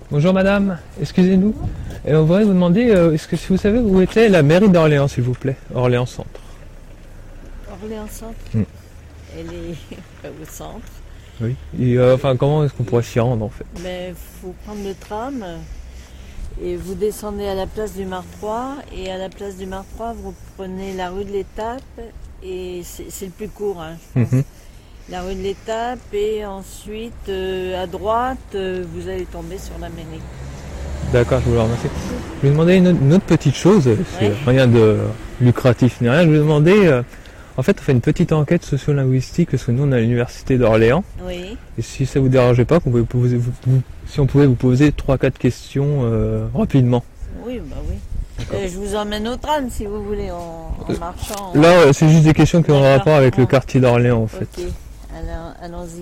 Bonjour madame, excusez-nous. Et on voudrait vous demander, est-ce que si vous savez où était la mairie d'Orléans, s'il vous plaît? Orléans Centre. Orléans Centre, elle est au centre. Oui. Et comment est-ce qu'on pourrait s'y rendre en fait? Mais faut prendre le tram et vous descendez à la place du Martroi. Et à la place du Martroi, vous prenez la rue de l'Étape. Et c'est le plus court, hein, je pense. La rue de l'Étape et ensuite à droite, vous allez tomber sur la mairie. D'accord, je vous remercie. Je vais demander une autre petite chose, c'est rien de lucratif ni rien. Je vais demander, en fait, on fait une petite enquête socio-linguistique parce que nous on est à l'université d'Orléans. Oui. Et si ça vous dérangeait pas, si on pouvait vous poser 3-4 questions rapidement. Oui, bah oui. Je vous emmène au tram si vous voulez en marchant. Là, c'est juste des questions qui ont un rapport avec le quartier d'Orléans en fait. Ok, alors allons-y.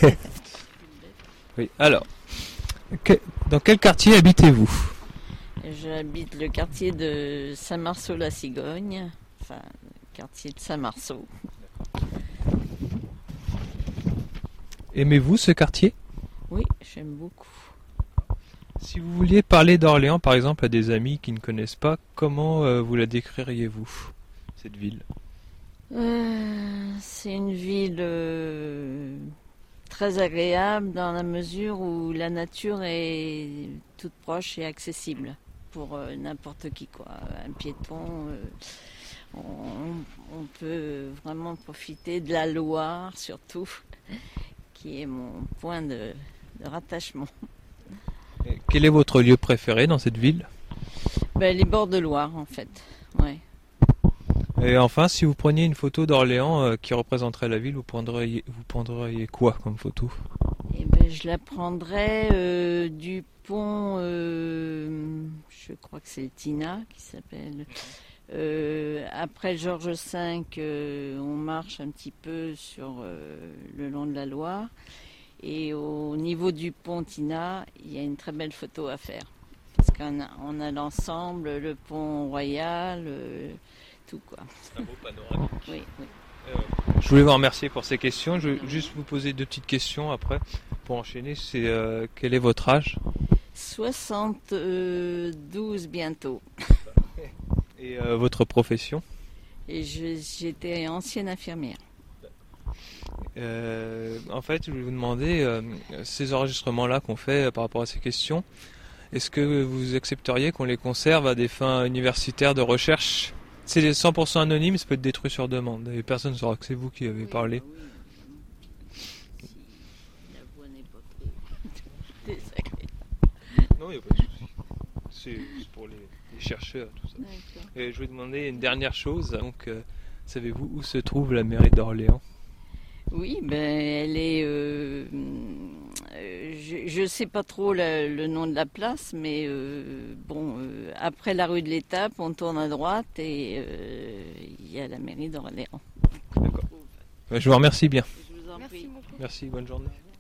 Oui, alors, dans quel quartier habitez-vous? J'habite le quartier de Saint-Marceau-la-Cigogne, enfin, le quartier de Saint-Marceau. Aimez-vous ce quartier? Oui, j'aime beaucoup. Si vous vouliez parler d'Orléans, par exemple, à des amis qui ne connaissent pas, comment vous la décririez-vous, cette ville? C'est une ville très agréable dans la mesure où la nature est toute proche et accessible pour n'importe qui, quoi. Un piéton, on peut vraiment profiter de la Loire surtout, qui est mon point de rattachement. Et quel est votre lieu préféré dans cette ville? Les bords de Loire en fait, ouais. Et enfin, si vous preniez une photo d'Orléans qui représenterait la ville, vous prendriez quoi comme photo? Je la prendrais du pont, je crois que c'est le Tina qui s'appelle. Après Georges V, on marche un petit peu sur le long de la Loire. Et au niveau du pont Tina, il y a une très belle photo à faire. Parce qu'on a l'ensemble, le pont royal, tout quoi. C'est un beau panorama. Oui, oui. Je voulais vous remercier pour ces questions. Je vais juste vous poser 2 petites questions après pour enchaîner. C'est quel est votre âge? 72 bientôt. Et votre profession? Et j'étais ancienne infirmière. En fait, je voulais vous demander, ces enregistrements-là qu'on fait par rapport à ces questions, est-ce que vous accepteriez qu'on les conserve à des fins universitaires de recherche? C'est 100% anonyme, ça peut être détruit sur demande. Et personne ne saura que c'est vous qui avez parlé. Oui, si la voix n'est pas trop désagréable. Non, il n'y a pas de souci. C'est pour les chercheurs, tout ça. D'accord. Et je vais demander une dernière chose. Donc, savez-vous où se trouve la mairie d'Orléans? Oui, elle est. Je sais pas trop le nom de la place, mais après la rue de l'Étape, on tourne à droite et il y a la mairie d'Orléans. D'accord. Je vous remercie bien. Je vous en prie. Merci, bonne journée.